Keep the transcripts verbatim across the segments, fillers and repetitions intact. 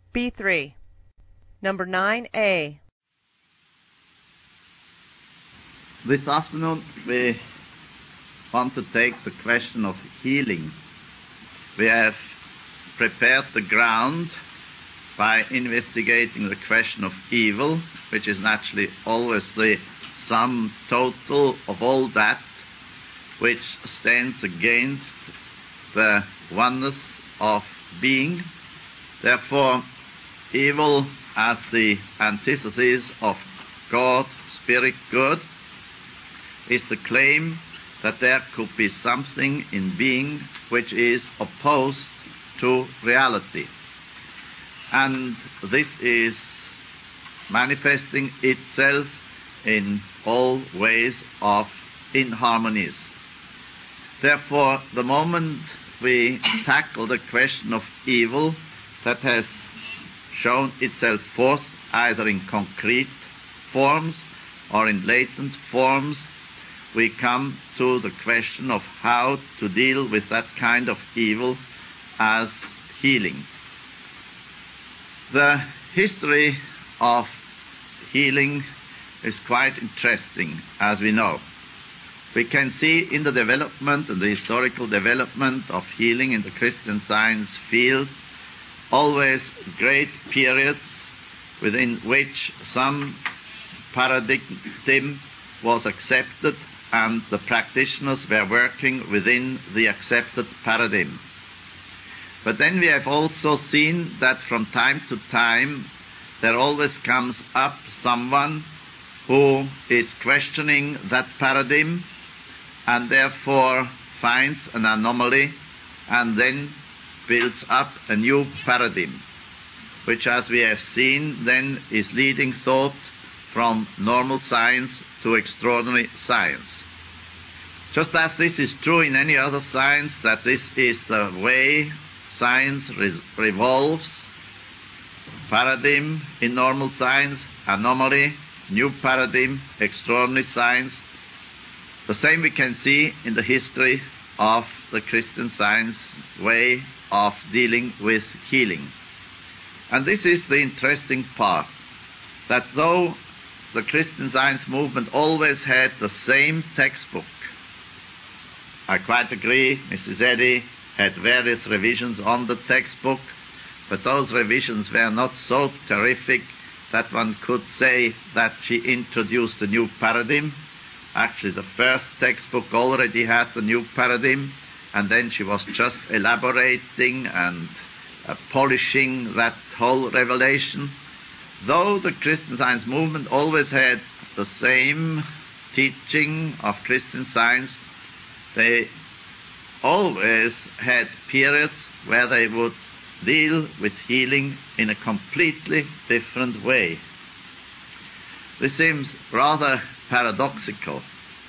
B three. Number nine A. This afternoon we want to take the question of healing. We have prepared the ground by investigating the question of evil, which is naturally always the sum total of all that which stands against the oneness of being. Therefore, evil as the antithesis of God, Spirit, good, is the claim that there could be something in being which is opposed to reality. And this is manifesting itself in all ways of inharmonies. Therefore, the moment we tackle the question of evil that has shown itself forth either in concrete forms or in latent forms, we come to the question of how to deal with that kind of evil as healing. The history of healing is quite interesting, as we know. We can see in the development and the historical development of healing in the Christian Science field always great periods within which some paradigm was accepted and the practitioners were working within the accepted paradigm. But then we have also seen that from time to time there always comes up someone who is questioning that paradigm and therefore finds an anomaly and then builds up a new paradigm, which, as we have seen, then is leading thought from normal science to extraordinary science. Just as this is true in any other science, that this is the way science re- revolves, paradigm in normal science, anomaly, new paradigm, extraordinary science. The same we can see in the history of the Christian Science way of dealing with healing. And this is the interesting part, that though the Christian Science movement always had the same textbook, I quite agree, Missus Eddy had various revisions on the textbook, but those revisions were not so terrific that one could say that she introduced a new paradigm. Actually, the first textbook already had the new paradigm, and then she was just elaborating and uh, polishing that whole revelation. Though the Christian Science movement always had the same teaching of Christian Science, they always had periods where they would deal with healing in a completely different way. This seems rather paradoxical.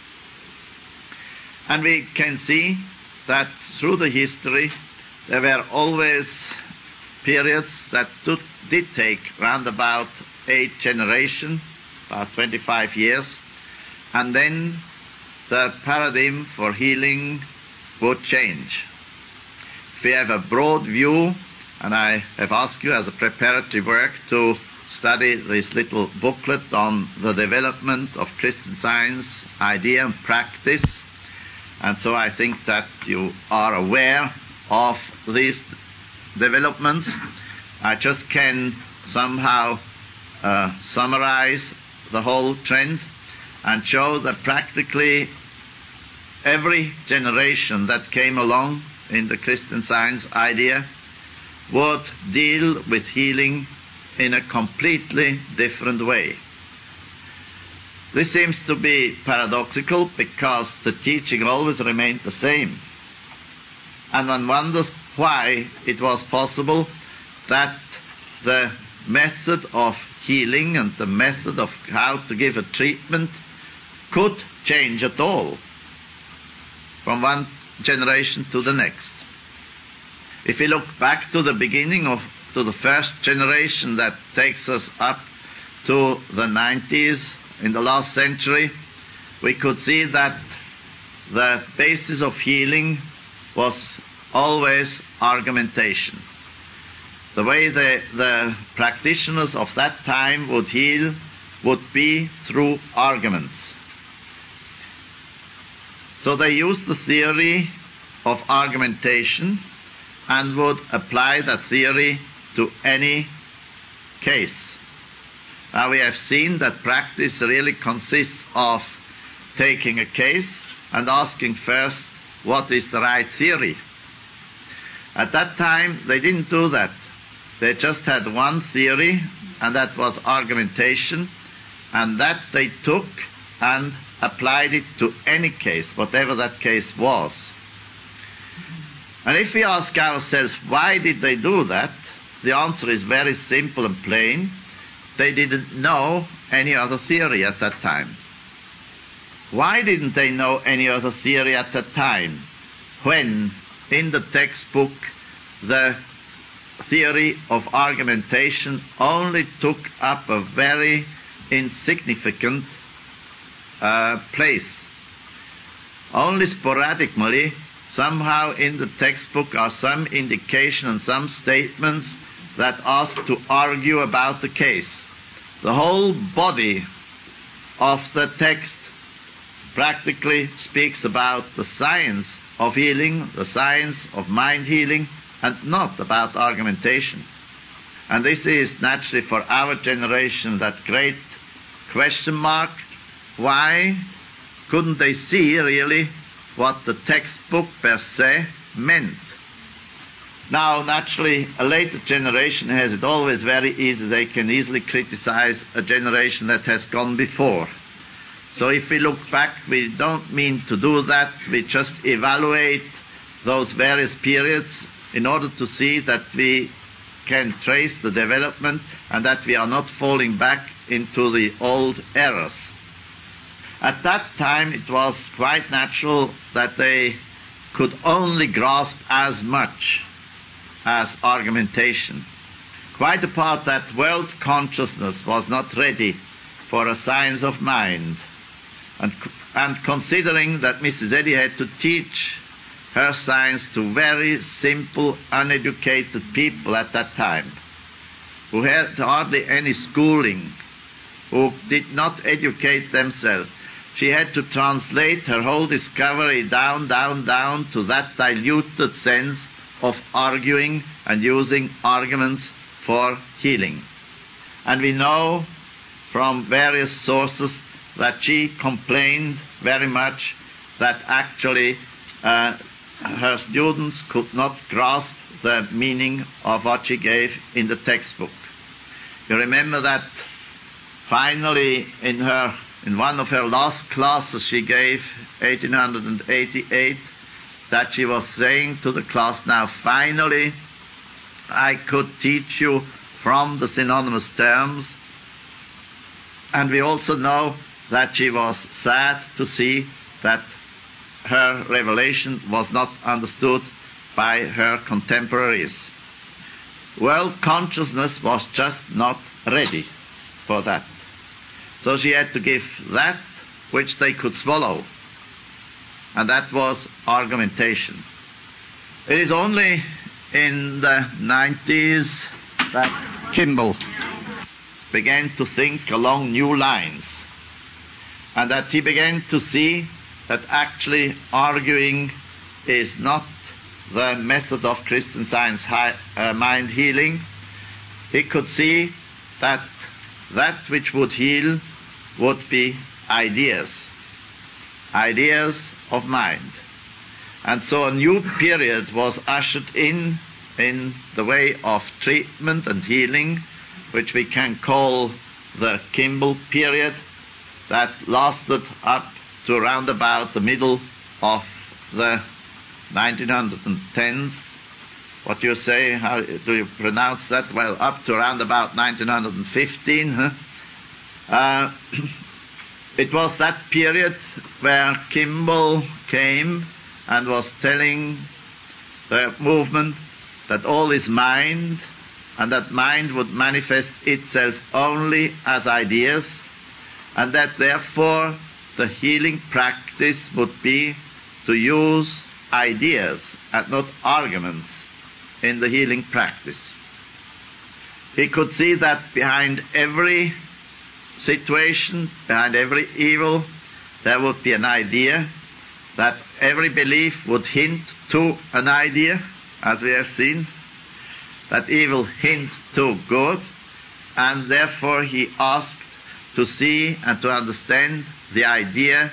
And we can see that through the history there were always periods that did, did take round about eight generations, about twenty-five years, and then the paradigm for healing would change. If we have a broad view, and I have asked you as a preparatory work to study this little booklet on the development of Christian Science, idea and practice, and so I think that you are aware of these developments. I just can somehow uh, summarize the whole trend and show that practically every generation that came along in the Christian Science idea would deal with healing in a completely different way. This seems to be paradoxical because the teaching always remained the same. And one wonders why it was possible that the method of healing and the method of how to give a treatment could change at all from one generation to the next. If we look back to the beginning of, to the first generation that takes us up to the nineties in the last century, we could see that the basis of healing was always argumentation. the way the, the practitioners of that time would heal would be through arguments. So they used the theory of argumentation and would apply that theory to any case. Now we have seen that practice really consists of taking a case and asking first, what is the right theory? At that time, they didn't do that. They just had one theory, and that was argumentation, and that they took and applied it to any case, whatever that case was. And if we ask ourselves, why did they do that? The answer is very simple and plain. They didn't know any other theory at that time. Why didn't they know any other theory at that time, when in the textbook the theory of argumentation only took up a very insignificant uh, place? Only sporadically, somehow in the textbook are some indication and some statements that ask to argue about the case. The whole body of the text practically speaks about the science of healing, the science of mind healing, and not about argumentation. And this is naturally for our generation that great question mark. Why couldn't they see really what the textbook per se meant? Now, naturally, a later generation has it always very easy. They can easily criticize a generation that has gone before. So if we look back, we don't mean to do that. We just evaluate those various periods in order to see that we can trace the development and that we are not falling back into the old errors. At that time, it was quite natural that they could only grasp as much as argumentation. Quite apart that world consciousness was not ready for a science of mind. And, and considering that Missus Eddy had to teach her science to very simple, uneducated people at that time, who had hardly any schooling, who did not educate themselves, she had to translate her whole discovery down, down, down to that diluted sense of arguing and using arguments for healing. And we know from various sources that she complained very much that actually uh, her students could not grasp the meaning of what she gave in the textbook. You remember that finally in her in one of her last classes she gave, eighteen eighty-eight, that she was saying to the class, now finally I could teach you from the synonymous terms. And we also know that she was sad to see that her revelation was not understood by her contemporaries. World consciousness was just not ready for that. So she had to give that which they could swallow, and that was argumentation. It is only in the nineties that Kimball began to think along new lines, and that he began to see that actually arguing is not the method of Christian Science high, uh, mind healing. He could see that that which would heal would be ideas, ideas of mind. And so a new period was ushered in, in the way of treatment and healing, which we can call the Kimball period, that lasted up to around about the middle of the nineteen tens. What do you say? How do you pronounce that? Well, up to around about nineteen fifteen. Huh? Uh, it was that period where Kimball came and was telling the movement that all is mind, and that mind would manifest itself only as ideas, and that therefore the healing practice would be to use ideas and not arguments in the healing practice. he could see that behind every situation, behind every evil, there would be an idea, that every belief would hint to an idea, as we have seen, that evil hints to good, and therefore he asked to see and to understand the idea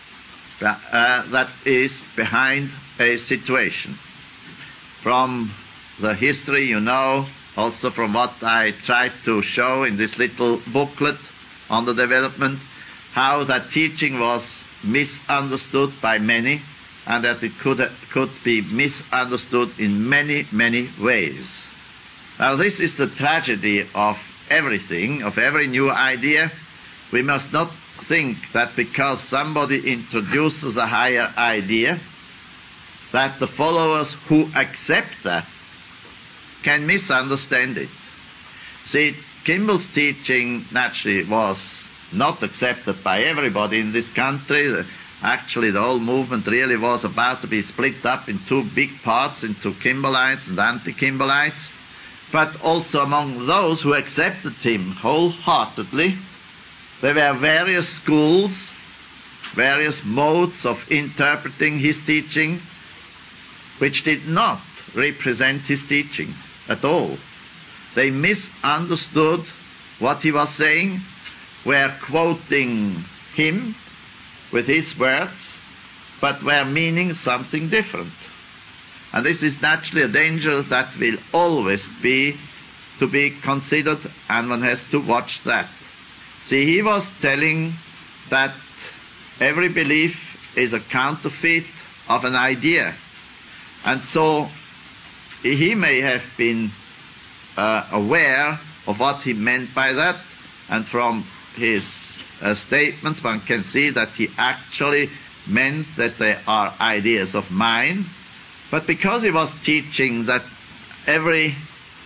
uh, that is behind a situation. From the history, you know, also from what I tried to show in this little booklet on the development, how that teaching was misunderstood by many, and that it could, could be misunderstood in many, many ways. Now, this is the tragedy of everything, of every new idea. We must not think that because somebody introduces a higher idea, that the followers who accept that can misunderstand it. See, Kimball's teaching naturally was not accepted by everybody in this country. Actually, the whole movement really was about to be split up in two big parts, into Kimbalites and anti-Kimbalites. But also among those who accepted him wholeheartedly, there were various schools, various modes of interpreting his teaching, which did not represent his teaching at all. They misunderstood what he was saying, were quoting him with his words, but were meaning something different. And this is naturally a danger that will always be to be considered, and one has to watch that. See, he was telling that every belief is a counterfeit of an idea. And so he may have been uh, aware of what he meant by that, and from his uh, statements one can see that he actually meant that they are ideas of mind. But because he was teaching that every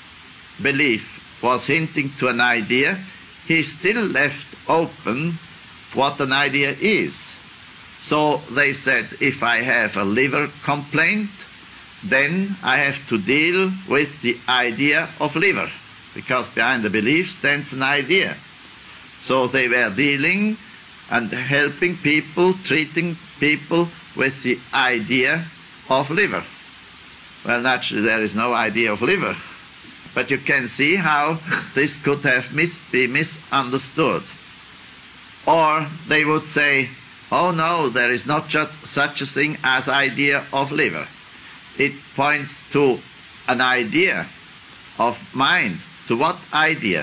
belief was hinting to an idea, he still left open what an idea is. So they said, if I have a liver complaint, then I have to deal with the idea of liver, because behind the belief stands an idea. So they were dealing and helping people, treating people with the idea of liver. Well, naturally, there is no idea of liver. But you can see how this could have mis- be misunderstood. Or they would say, oh no, there is not just such a thing as idea of liver. It points to an idea of mind. To what idea?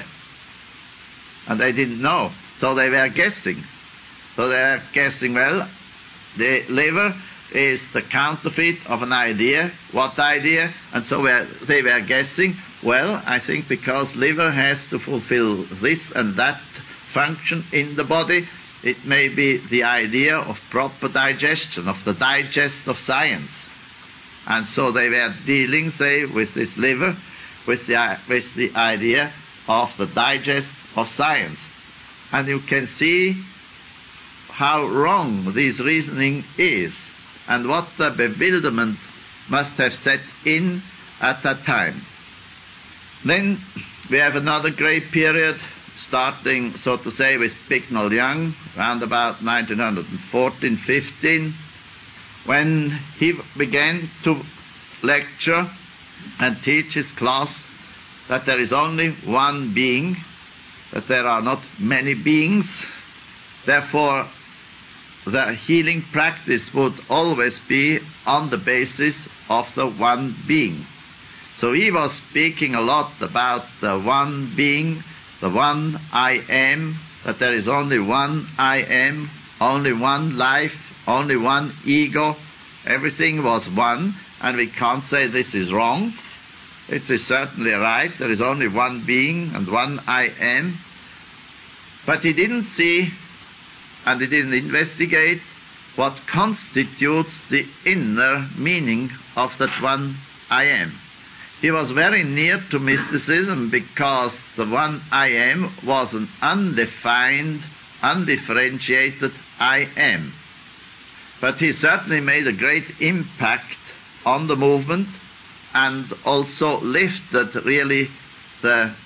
And they didn't know. So they were guessing. So they were guessing, well, the liver is the counterfeit of an idea. What idea? And so they were guessing, well, I think because liver has to fulfill this and that function in the body, it may be the idea of proper digestion, of the digest of science. And so they were dealing, say, with this liver, with the, with the idea of the digest of science. And you can see how wrong this reasoning is, and what the bewilderment must have set in at that time. Then we have another great period, starting, so to say, with Bicknell Young, around about nineteen fourteen fifteen, when he began to lecture and teach his class that there is only one being, that there are not many beings. Therefore, the healing practice would always be on the basis of the one being. So he was speaking a lot about the one being, the one I am, that there is only one I am, only one life, only one ego. Everything was one, and we can't say this is wrong. It is certainly right. There is only one being and one I am. But he didn't see, and he didn't investigate what constitutes the inner meaning of that one I am. He was very near to mysticism, because the one I am was an undefined, undifferentiated I am. But he certainly made a great impact on the movement, and also lifted really the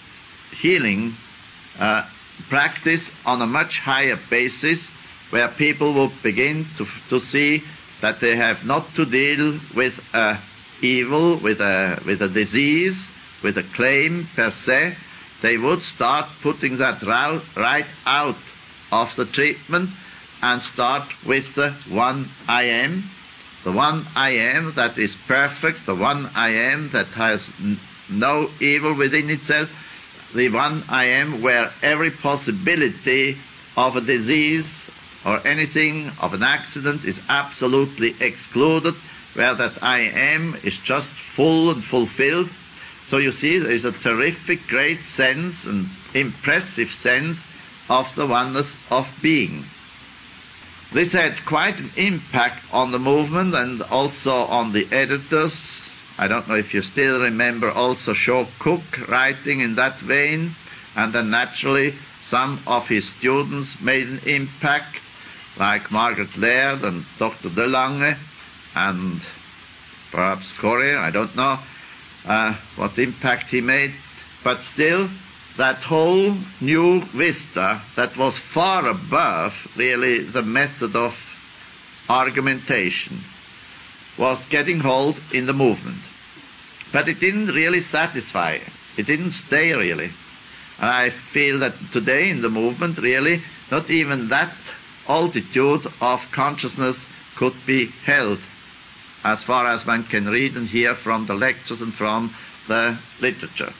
healing uh, practice on a much higher basis, where people will begin to, to see that they have not to deal with a evil, with a, with a disease, with a claim per se. They would start putting that right out of the treatment and start with the one I am, the one I am that is perfect, the one I am that has n- no evil within itself, the one I am where every possibility of a disease or anything of an accident is absolutely excluded, where that I am is just full and fulfilled. So you see, there is a terrific, great sense and impressive sense of the oneness of being. This had quite an impact on the movement and also on the editors. I don't know if you still remember also Shaw Cook writing in that vein, and then naturally some of his students made an impact, like Margaret Laird and Doctor De Lange and perhaps Corey, I don't know uh, what impact he made, but still that whole new vista that was far above really the method of argumentation was getting hold in the movement. But it didn't really satisfy. It didn't stay really. And I feel that today in the movement really not even that altitude of consciousness could be held, as far as one can read and hear from the lectures and from the literature.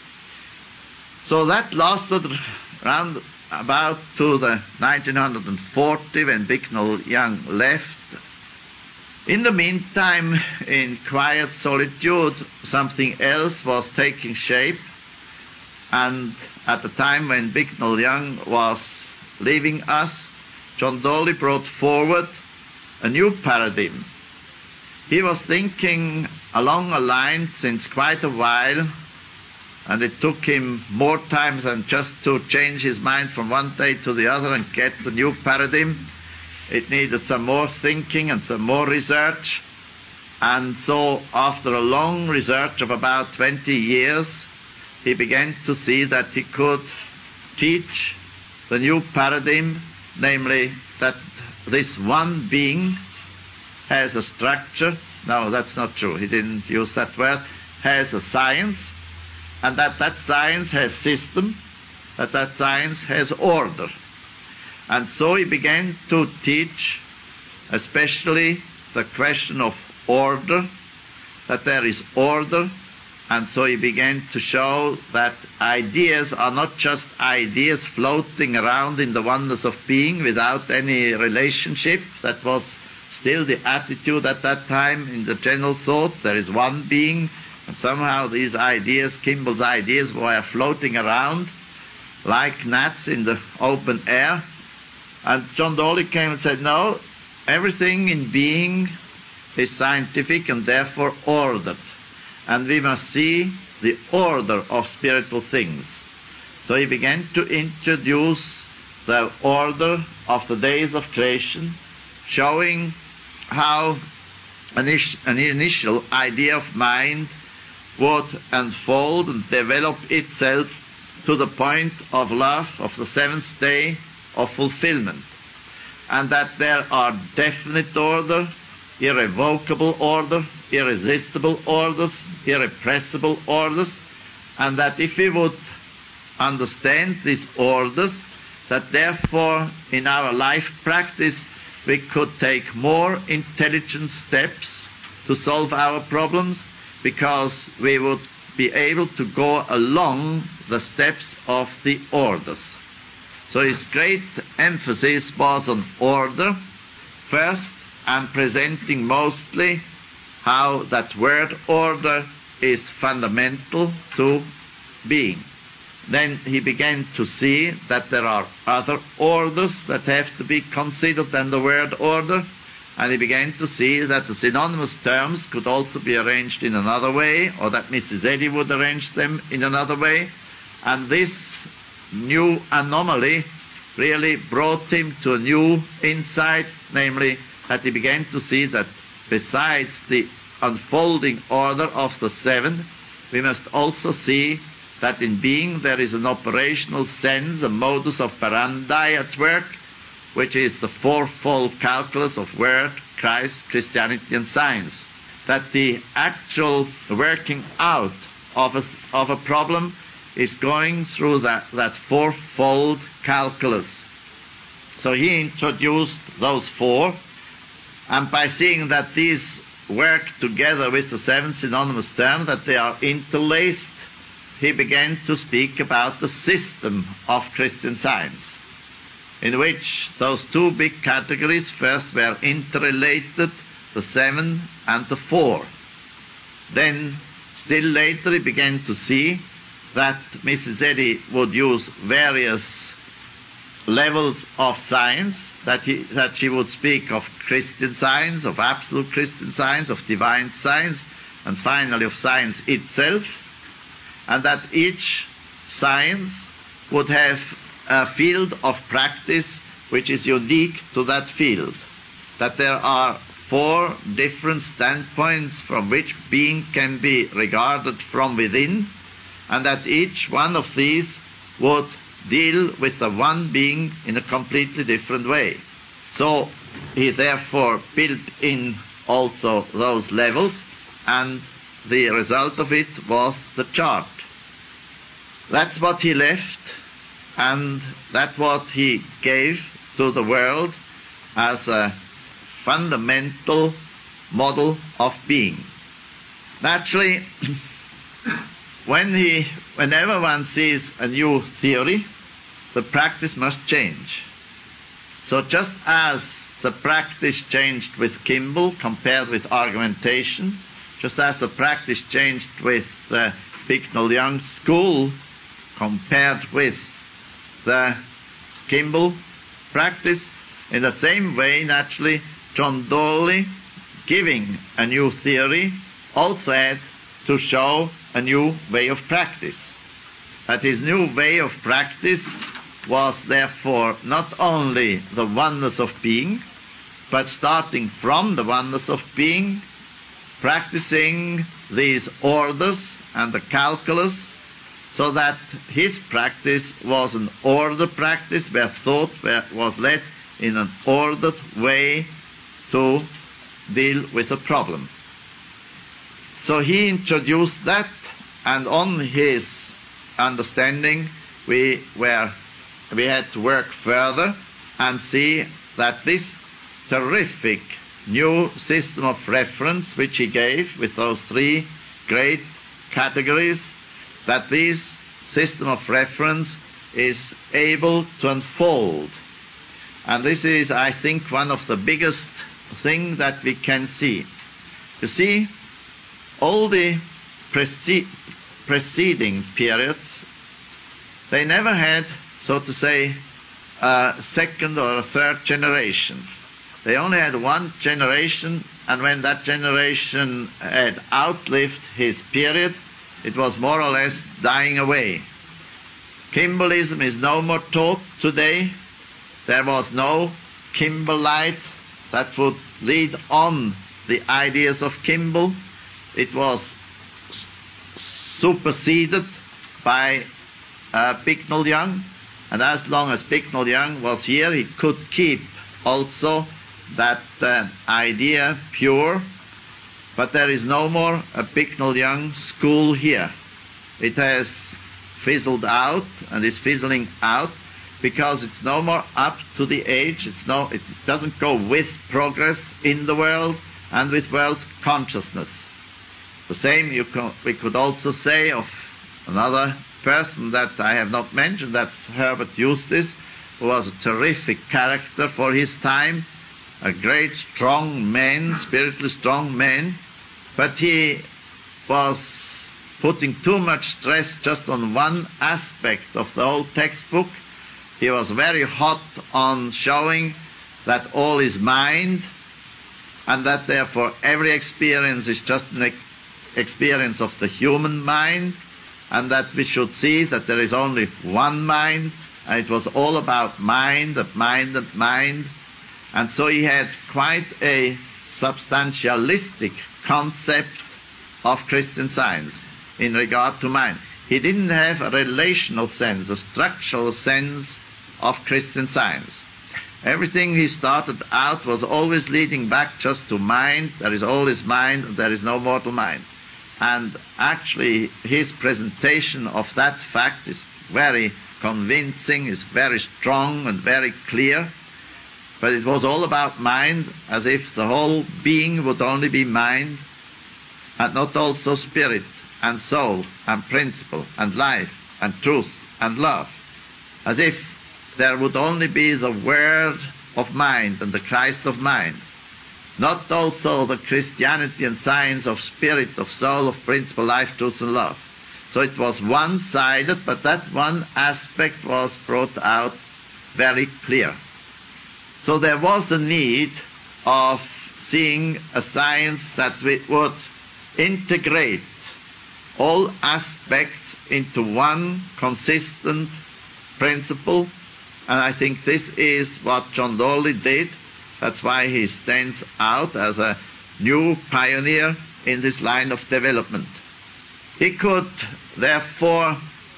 So that lasted round about to the nineteen forty when Bicknell Young left. In the meantime, in quiet solitude, something else was taking shape, and at the time when Bicknell Young was leaving us, John Dolly brought forward a new paradigm. He was thinking along a line since quite a while, and it took him more time than just to change his mind from one day to the other and get the new paradigm. It needed some more thinking and some more research. And so after a long research of about twenty years, he began to see that he could teach the new paradigm, namely that this one being has a structure. No, that's not true. He didn't use that word. Has a science, and that that science has system, that that science has order. And so he began to teach especially the question of order, that there is order. And so he began to show that ideas are not just ideas floating around in the oneness of being without any relationship. That was still the attitude at that time in the general thought. There is one being, and somehow these ideas, Kimball's ideas, were floating around like gnats in the open air. And John Dolly came and said, no, everything in being is scientific and therefore ordered. And we must see the order of spiritual things. So he began to introduce the order of the days of creation, showing how an, an initial idea of mind would unfold and develop itself to the point of love, of the seventh day of fulfillment. And that there are definite order, irrevocable order, irresistible orders, irrepressible orders, and that if we would understand these orders, that therefore in our life practice we could take more intelligent steps to solve our problems, because we would be able to go along the steps of the orders. So his great emphasis was on order. First, I'm presenting mostly how that word order is fundamental to being. Then he began to see that there are other orders that have to be considered than the word order, and he began to see that the synonymous terms could also be arranged in another way, or that Missus Eddy would arrange them in another way. And this new anomaly really brought him to a new insight, namely that he began to see that besides the unfolding order of the seven, we must also see that in being there is an operational sense, a modus operandi at work, which is the fourfold calculus of Word, Christ, Christianity, and science. That the actual working out of a, of a problem is going through that, that fourfold calculus. So he introduced those four, and by seeing that these work together with the seven synonymous terms, that they are interlaced, he began to speak about the system of Christian Science, in which those two big categories first were interrelated, the seven and the four. Then, still later, he began to see that Missus Eddy would use various levels of science, that, he, that she would speak of Christian Science, of absolute Christian Science, of divine science, and finally of science itself, and that each science would have a field of practice which is unique to that field, that there are four different standpoints from which being can be regarded from within, and that each one of these would deal with the one being in a completely different way. So he therefore built in also those levels, and the result of it was the chart. That's what he left, and that's what he gave to the world as a fundamental model of being. Naturally, when he, whenever one sees a new theory, the practice must change. So just as the practice changed with Kimball compared with argumentation, just as the practice changed with the Bicknell-Young school compared with the Kimball practice, in the same way, naturally, John Dawley, giving a new theory, also had to show a new way of practice. That his new way of practice was therefore not only the oneness of being, but starting from the oneness of being, practicing these orders and the calculus, so that his practice was an order practice where thought was led in an ordered way to deal with a problem. So he introduced that, and on his understanding we were we had to work further and see that this terrific new system of reference which he gave with those three great categories, that this system of reference is able to unfold. And this is, I think, one of the biggest things that we can see. You see, all the prece- preceding periods, they never had, so to say, a second or a third generation. They only had one generation, and when that generation had outlived his period, it was more or less dying away. Kimbalism is no more taught today. There was no Kimballite that would lead on the ideas of Kimball. It was superseded by uh, Bicknell-Young, and as long as Bicknell-Young was here, he could keep also that uh, idea pure, but there is no more a Bicknell-Young school here. It has fizzled out and is fizzling out because it's no more up to the age. It's no, it doesn't go with progress in the world and with world consciousness. The same you co- we could also say of another person that I have not mentioned, that's Herbert Eustace, who was a terrific character for his time, a great strong man, spiritually strong man, but he was putting too much stress just on one aspect of the whole textbook. He was very hot on showing that all is mind, and that therefore every experience is just an ex- experience of the human mind, and that we should see that there is only one mind, and it was all about mind and mind and mind. And so he had quite a substantialistic concept of Christian Science in regard to mind. He didn't have a relational sense, a structural sense of Christian Science. Everything he started out was always leading back just to mind. There is always mind, there is no mortal mind. And actually his presentation of that fact is very convincing, is very strong and very clear. But it was all about mind, as if the whole being would only be mind, and not also spirit and soul and principle and life and truth and love. As if there would only be the word of mind and the Christ of mind, not also the Christianity and science of spirit, of soul, of principle, life, truth and love. So it was one-sided, but that one aspect was brought out very clear. So there was a need of seeing a science that would integrate all aspects into one consistent principle, and I think this is what John Dolly did. That's why he stands out as a new pioneer in this line of development. He could therefore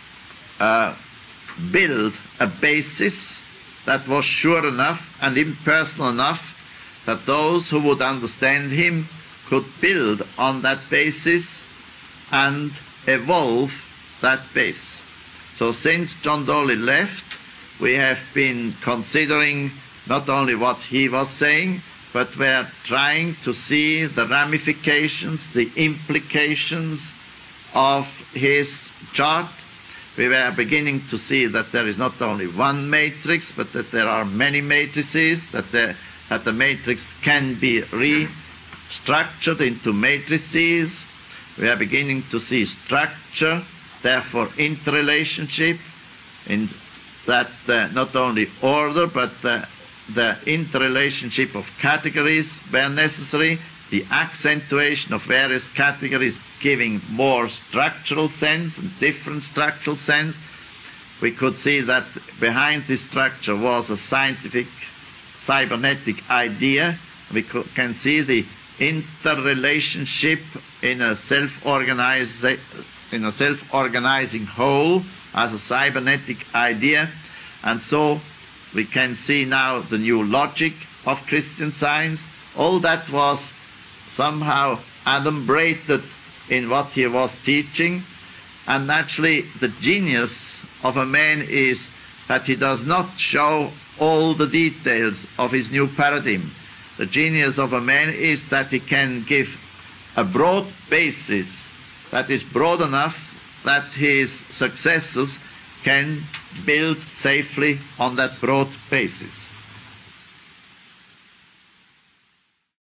uh, build a basis that was sure enough and impersonal enough that those who would understand him could build on that basis and evolve that base. So since John Dolly left, we have been considering not only what he was saying, but we are trying to see the ramifications, the implications of his chart. We were beginning to see that there is not only one matrix, but that there are many matrices, that the, that the matrix can be restructured into matrices. We are beginning to see structure, therefore interrelationship, in that uh, not only order, but uh, the interrelationship of categories where necessary, the accentuation of various categories giving more structural sense and different structural sense. We could see that behind this structure was a scientific cybernetic idea. We could, can see the interrelationship in a self-organizing in a self-organizing whole as a cybernetic idea, and so we can see now the new logic of Christian Science. All that was somehow adumbrated in what he was teaching, and naturally the genius of a man is that he does not show all the details of his new paradigm. The genius of a man is that he can give a broad basis that is broad enough that his successors can build safely on that broad basis.